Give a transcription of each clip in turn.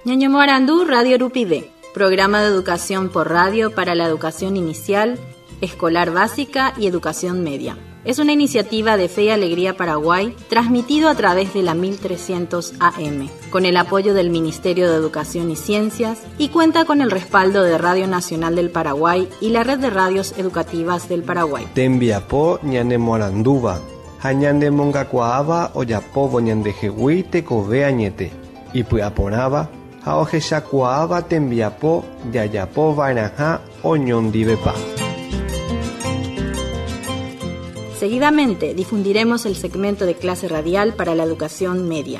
Ñañomoarandú Radio Rupide, programa de educación por radio para la educación inicial, escolar básica y educación media. Es una iniciativa de Fe y Alegría Paraguay, transmitido a través de la 1300 AM, con el apoyo del Ministerio de Educación y Ciencias, y cuenta con el respaldo de Radio Nacional del Paraguay y la Red de Radios Educativas del Paraguay. Tembiapó ñanemoaranduva, hañande mongacuaaba oyapobo ñandejehui tekove añete, y puaporaba, haojeshacuaaba tembiapó yayapo vainaja oñondivepa. Seguidamente difundiremos el segmento de clase radial para la educación media.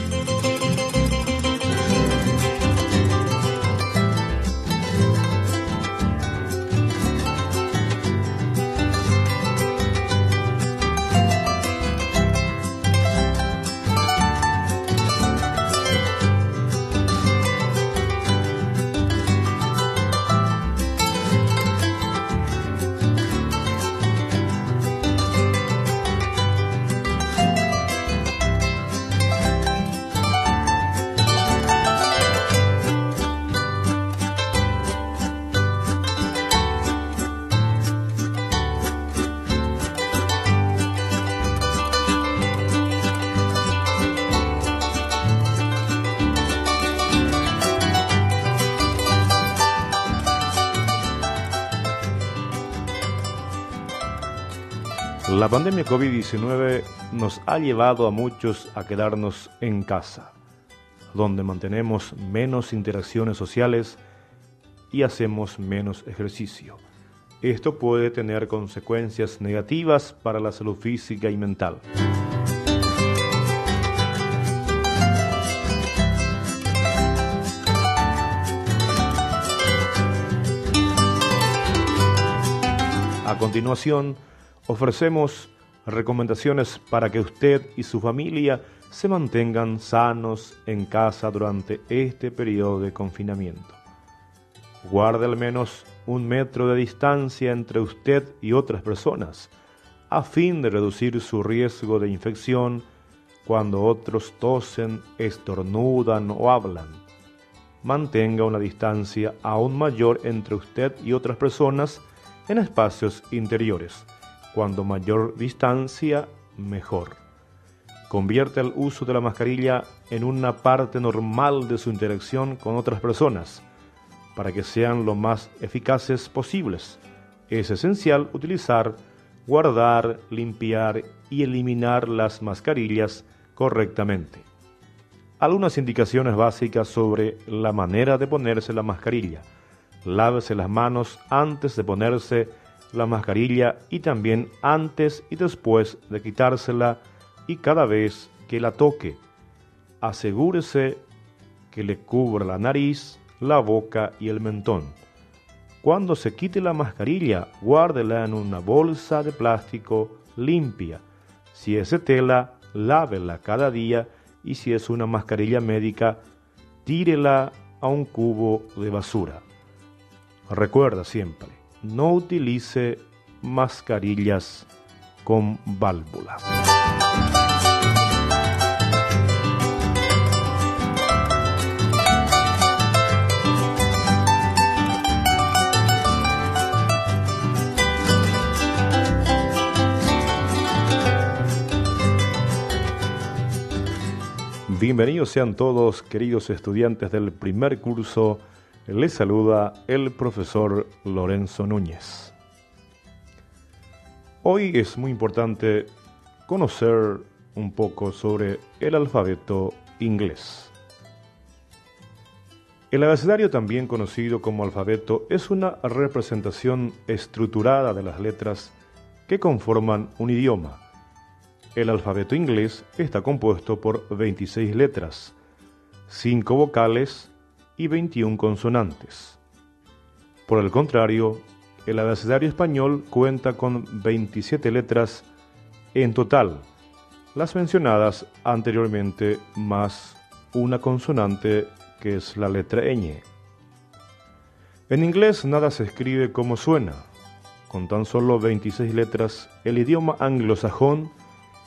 La pandemia COVID-19 nos ha llevado a muchos a quedarnos en casa, donde mantenemos menos interacciones sociales y hacemos menos ejercicio. Esto puede tener consecuencias negativas para la salud física y mental. A continuación, ofrecemos recomendaciones para que usted y su familia se mantengan sanos en casa durante este periodo de confinamiento. Guarde al menos 1 metro de distancia entre usted y otras personas, a fin de reducir su riesgo de infección cuando otros tosen, estornudan o hablan. Mantenga una distancia aún mayor entre usted y otras personas en espacios interiores. Cuando mayor distancia, mejor. Convierte el uso de la mascarilla en una parte normal de su interacción con otras personas, para que sean lo más eficaces posibles. Es esencial utilizar, guardar, limpiar y eliminar las mascarillas correctamente. Algunas indicaciones básicas sobre la manera de ponerse la mascarilla. Lávese las manos antes de ponerse la mascarilla y también antes y después de quitársela y cada vez que la toque. Asegúrese que le cubra la nariz, la boca y el mentón. Cuando se quite la mascarilla, guárdela en una bolsa de plástico limpia. Si es de tela, lávela cada día y si es una mascarilla médica, tírela a un cubo de basura. Recuerda siempre, no utilice mascarillas con válvula. Bienvenidos sean todos, queridos estudiantes del primer curso. Les saluda el profesor Lorenzo Núñez. Hoy es muy importante conocer un poco sobre el alfabeto inglés. El abecedario, también conocido como alfabeto, es una representación estructurada de las letras que conforman un idioma. El alfabeto inglés está compuesto por 26 letras, 5 vocales y 21 consonantes. Por el contrario, el abecedario español cuenta con 27 letras en total, las mencionadas anteriormente más una consonante que es la letra ñ. En inglés nada se escribe como suena. Con tan solo 26 letras, el idioma anglosajón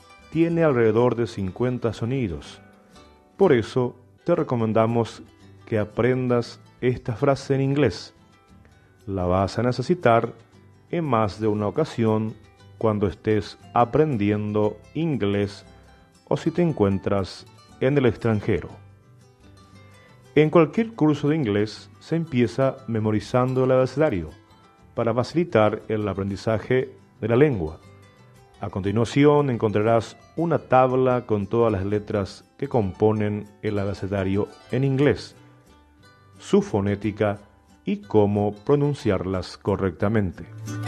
tiene alrededor de 50 sonidos. Por eso te recomendamos que aprendas esta frase en inglés. La vas a necesitar en más de una ocasión cuando estés aprendiendo inglés o si te encuentras en el extranjero. En cualquier curso de inglés se empieza memorizando el abecedario para facilitar el aprendizaje de la lengua. A continuación encontrarás una tabla con todas las letras que componen el abecedario en inglés, su fonética y cómo pronunciarlas correctamente.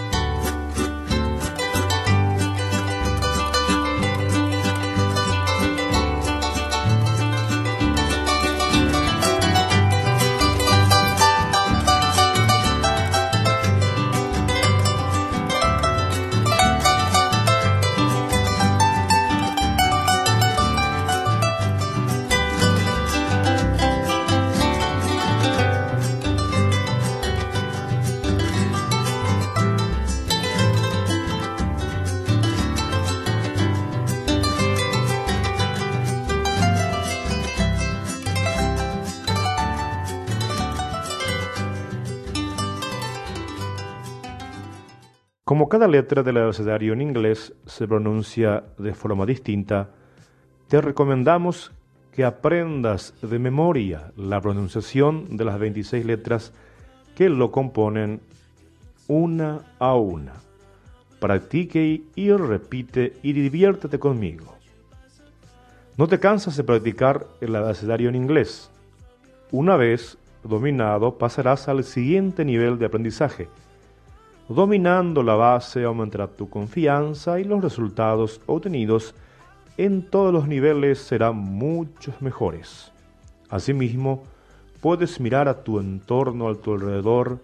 Como cada letra del abecedario en inglés se pronuncia de forma distinta, te recomendamos que aprendas de memoria la pronunciación de las 26 letras que lo componen una a una. Practique y repite y diviértete conmigo. No te cansas de practicar el abecedario en inglés. Una vez dominado, pasarás al siguiente nivel de aprendizaje. Dominando la base aumentará tu confianza y los resultados obtenidos en todos los niveles serán muchos mejores. Asimismo, puedes mirar a tu entorno, a tu alrededor,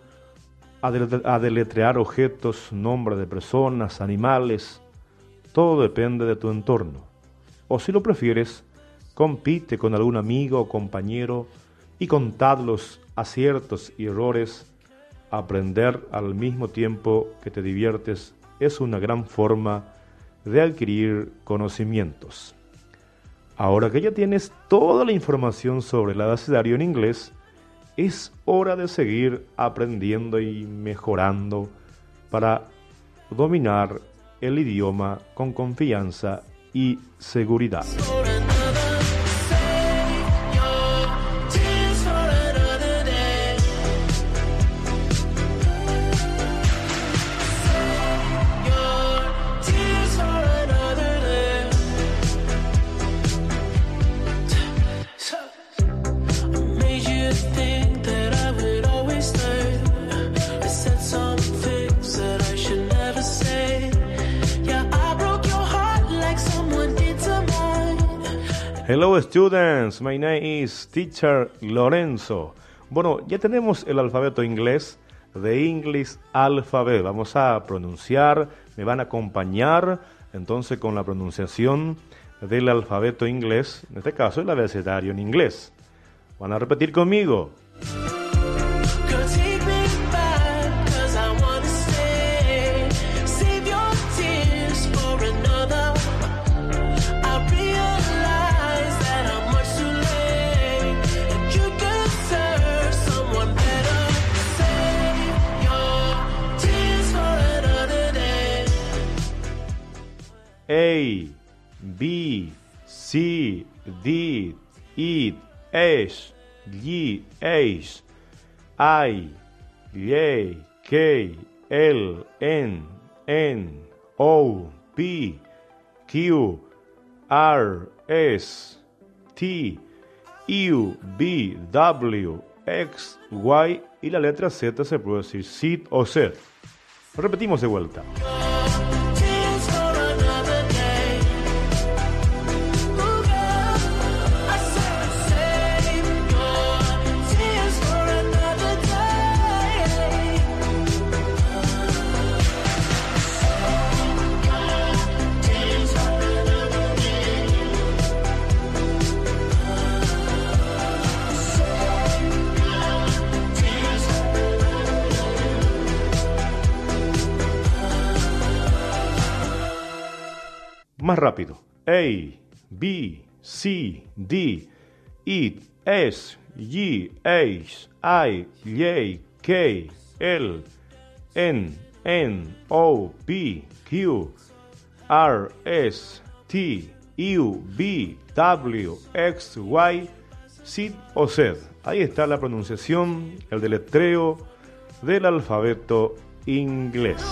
a deletrear objetos, nombres de personas, animales. Todo depende de tu entorno. O si lo prefieres, compite con algún amigo o compañero y contad los aciertos y errores. Aprender al mismo tiempo que te diviertes es una gran forma de adquirir conocimientos. Ahora que ya tienes toda la información sobre el abecedario en inglés, es hora de seguir aprendiendo y mejorando para dominar el idioma con confianza y seguridad. Hello students, my name is Teacher Lorenzo. Bueno, ya tenemos el alfabeto inglés, The English Alphabet. Vamos a pronunciar, me van a acompañar entonces con la pronunciación del alfabeto inglés, en este caso el abecedario en inglés. Van a repetir conmigo. A, B, C, D, E, F, G, H, I, J, K, L, N, O, P, Q, R, S, T, U, V, W, X, Y y la letra Z se puede decir Z o Z. Repetimos de vuelta. Más rápido. A, B, C, D, E, S, G, H, I, J, K, L, N, O, P, Q, R, S, T, U, V, W, X, Y, Z o Z. Ahí está la pronunciación, el deletreo del alfabeto inglés.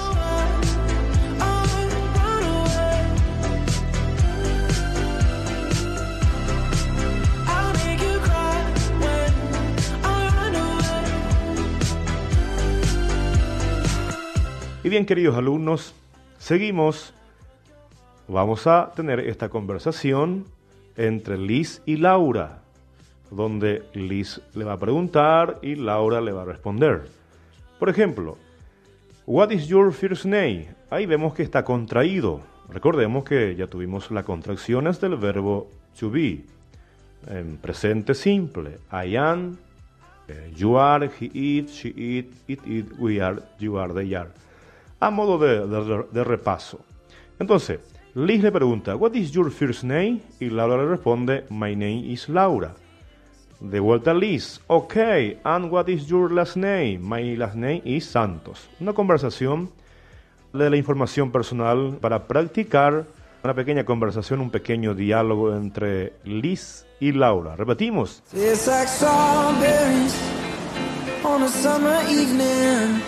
Y bien, queridos alumnos, seguimos. Vamos a tener esta conversación entre Liz y Laura, donde Liz le va a preguntar y Laura le va a responder. Por ejemplo, what is your first name? Ahí vemos que está contraído. Recordemos que ya tuvimos las contracciones del verbo to be. En presente simple, I am, you are, he is, she is, it is, we are, you are, they are. A modo de repaso. Entonces, Liz le pregunta, what is your first name? Y Laura le responde, my name is Laura. De vuelta Liz, ok, and what is your last name? My last name is Santos. Una conversación de la información personal para practicar una pequeña conversación, un pequeño diálogo entre Liz y Laura. Repetimos. It's like strawberries on a summer evening,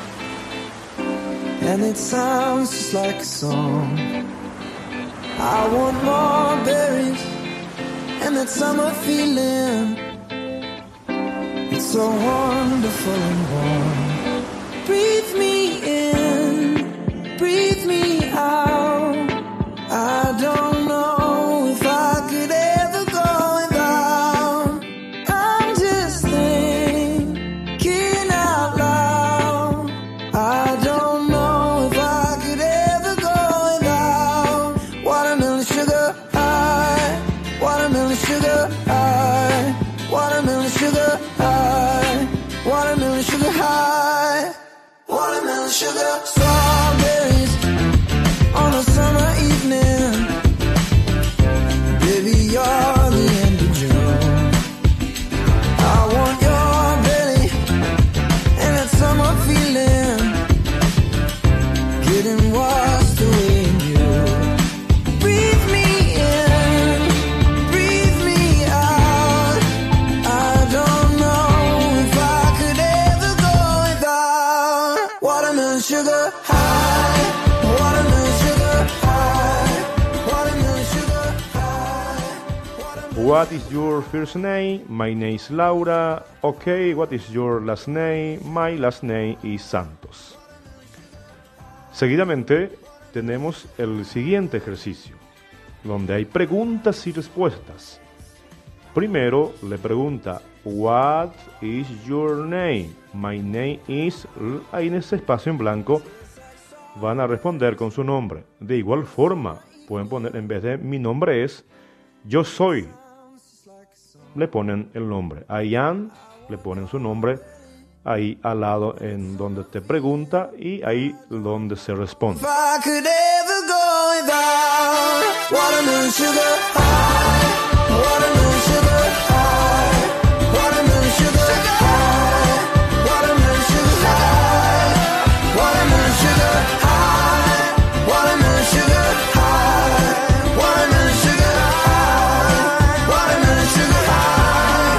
and it sounds just like a song. I want more berries and that summer feeling. It's so wonderful and warm. Breathe me in, breathe me out. I don't know if I could ever go without. I'm just thinking out loud. I don't know if I could ever go without watermelon sugar high, watermelon sugar high, watermelon sugar high, watermelon sugar high, watermelon sugar. Strawberries on a summer evening, baby, you're the end of June. I want your belly and that summer feeling, getting washed away in you. Breathe me in, breathe me out. I don't know if I could ever go without watermelon sugar high, watermelon sugar high, watermelon sugar high, watermelon. What is your first name? My name is Laura. Okay, what is your last name? My last name is Santos. Seguidamente tenemos el siguiente ejercicio, donde hay preguntas y respuestas. Primero le pregunta, what is your name? My name is... Ahí en ese espacio en blanco van a responder con su nombre. De igual forma, pueden poner, en vez de mi nombre es, yo soy, le ponen el nombre. I am, le ponen su nombre ahí al lado en donde te pregunta y ahí donde se responde. If I could ever go without watermelon sugar high, watermelon sugar high, watermelon sugar high, watermelon sugar high, watermelon sugar high, watermelon sugar high, watermelon sugar high, watermelon sugar high.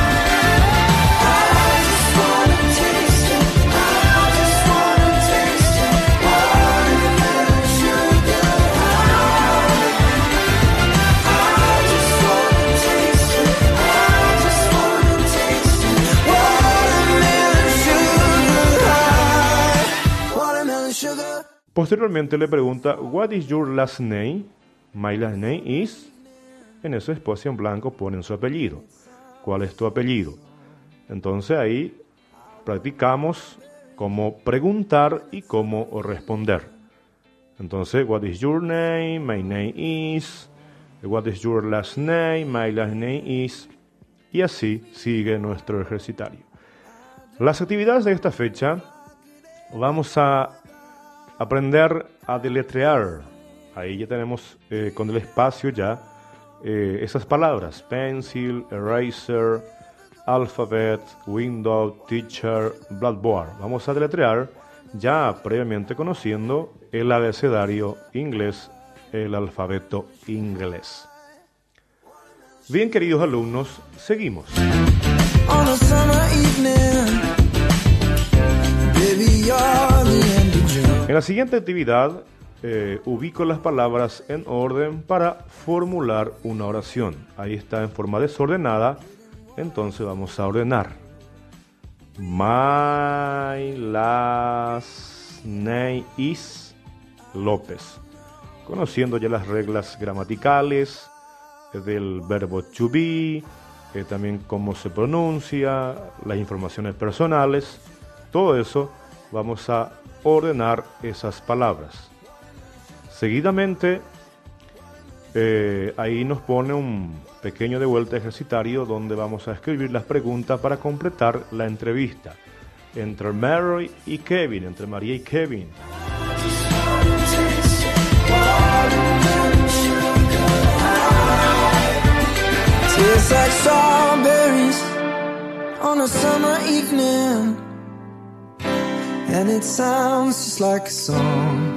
I just wanna taste it, I just wanna taste it, watermelon sugar high. I just wanna taste it, I just wanna taste it, watermelon sugar high, watermelon sugar. Posteriormente le pregunta, what is your last name? My last name is... En ese espacio en blanco ponen su apellido. ¿Cuál es tu apellido? Entonces ahí practicamos cómo preguntar y cómo responder. Entonces, what is your name? My name is... What is your last name? My last name is... Y así sigue nuestro ejercitario. Las actividades de esta fecha vamos a aprender a deletrear. Ahí ya tenemos con el espacio ya esas palabras: pencil, eraser, Alphabet, Windows, Teacher, Blackboard. Vamos a deletrear ya previamente conociendo el abecedario inglés, el alfabeto inglés. Bien, queridos alumnos, seguimos. On a summer evening, baby, you're the end of June. En la siguiente actividad, ubico las palabras en orden para formular una oración. Ahí está en forma desordenada, entonces vamos a ordenar. My last name is López. Conociendo ya las reglas gramaticales del verbo to be, también cómo se pronuncia, las informaciones personales, todo eso vamos a ordenar esas palabras. Seguidamente, ahí nos pone un pequeño de vuelta ejercitario donde vamos a escribir las preguntas para completar la entrevista entre Mary y Kevin, entre María y Kevin. Tastes like strawberries on a summer evening, and it sounds just like a song.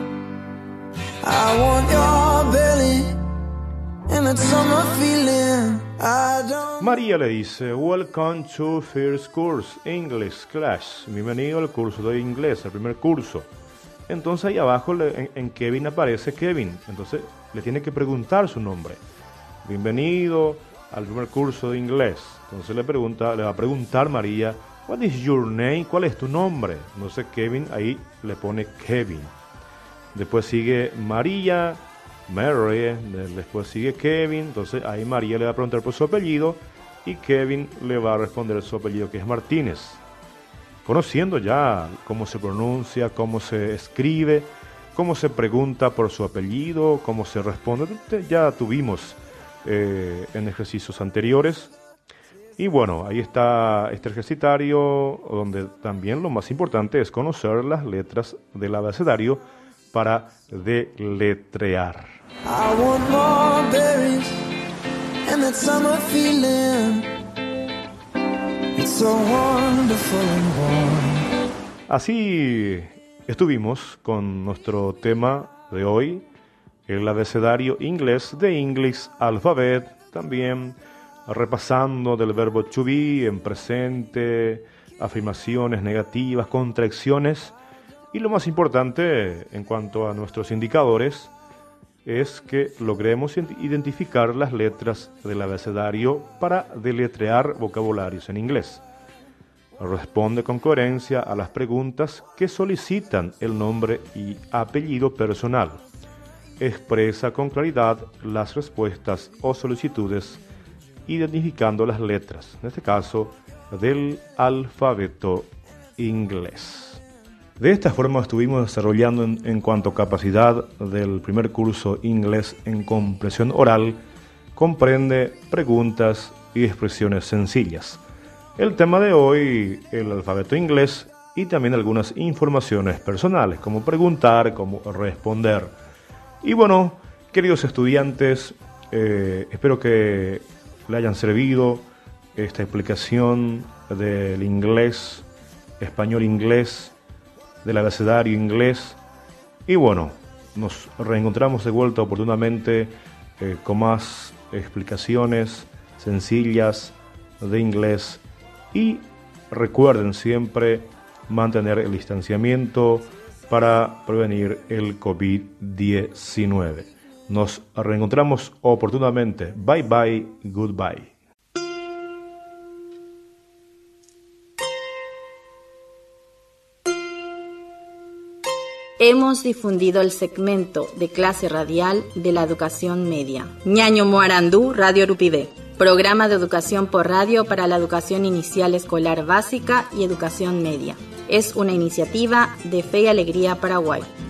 I want your belly and that summer feeling. I don't. María le dice, welcome to first course English class. Bienvenido al curso de inglés, el primer curso. Entonces ahí abajo en Kevin aparece Kevin. Entonces le tiene que preguntar su nombre. Bienvenido al primer curso de inglés. Entonces le va a preguntar María, what is your name? ¿Cuál es tu nombre? Entonces Kevin ahí le pone Kevin. Después sigue María, Mary, después sigue Kevin. Entonces ahí María le va a preguntar por su apellido y Kevin le va a responder su apellido, que es Martínez. Conociendo ya cómo se pronuncia, cómo se escribe, cómo se pregunta por su apellido, cómo se responde, ya tuvimos en ejercicios anteriores. Y bueno, ahí está este ejercitario donde también lo más importante es conocer las letras del abecedario para deletrear. I want more berries and that summer feeling. It's so wonderful and warm. Así estuvimos con nuestro tema de hoy, el abecedario inglés de English Alphabet, también repasando del verbo to be en presente, afirmaciones negativas, contracciones, y lo más importante en cuanto a nuestros indicadores es que logremos identificar las letras del abecedario para deletrear vocabularios en inglés. Responde con coherencia a las preguntas que solicitan el nombre y apellido personal. Expresa con claridad las respuestas o solicitudes identificando las letras, en este caso, del alfabeto inglés. De esta forma estuvimos desarrollando en cuanto a capacidad del primer curso inglés en comprensión oral, comprende preguntas y expresiones sencillas. El tema de hoy, el alfabeto inglés y también algunas informaciones personales, como preguntar, como responder. Y bueno, queridos estudiantes, espero que le hayan servido esta explicación del inglés, español-inglés, del abecedario inglés. Y bueno, nos reencontramos de vuelta oportunamente con más explicaciones sencillas de inglés. Y recuerden siempre mantener el distanciamiento para prevenir el COVID-19. Nos reencontramos oportunamente. Bye bye, goodbye. Hemos difundido el segmento de clase radial de la educación media. Ñaño Moarandú, Radio Rupibé. Programa de educación por radio para la educación inicial escolar básica y educación media. Es una iniciativa de Fe y Alegría Paraguay.